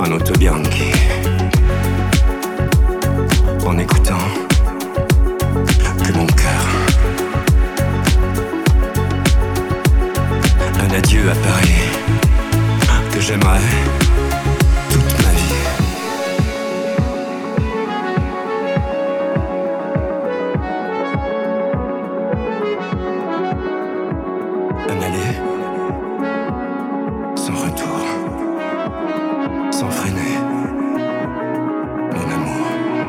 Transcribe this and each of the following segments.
en auto bianchi, en écoutant que mon cœur. Un adieu à Paris que j'aimerais toute ma vie. Un aller sans retour, sans freiner, mon amour.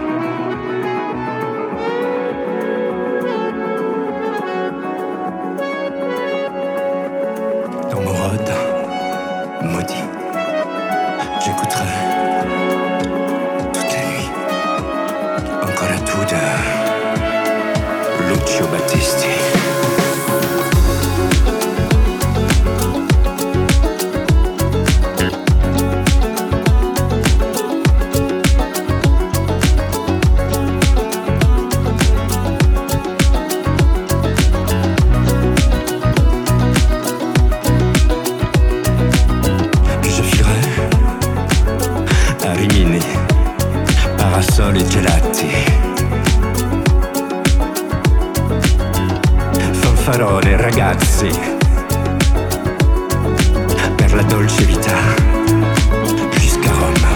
Dans mon rôde maudit, j'écouterai toutes les nuits encore à tout de Lucio Battisti. Rimini, parasol e gelati, fanfarone ragazzi, per la dolce vita, jusqu'à Rome.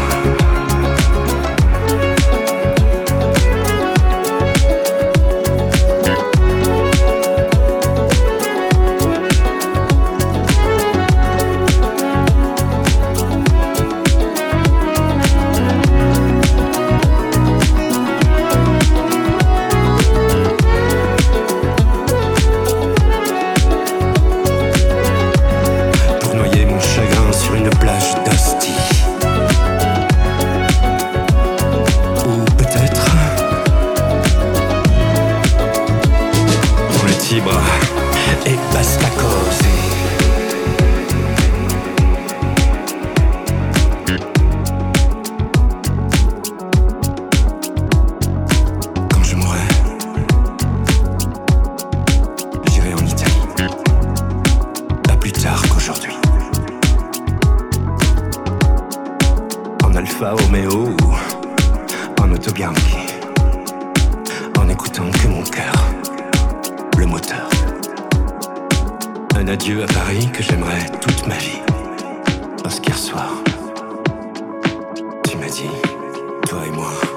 Et basta così. Quand je mourrai, j'irai en Italie, pas plus tard qu'aujourd'hui. En Alfa Romeo ou en auto bianchi, en écoutant que mon cœur, le moteur. Un adieu à Paris que j'aimerais toute ma vie. Parce qu'hier soir, tu m'as dit, toi et moi,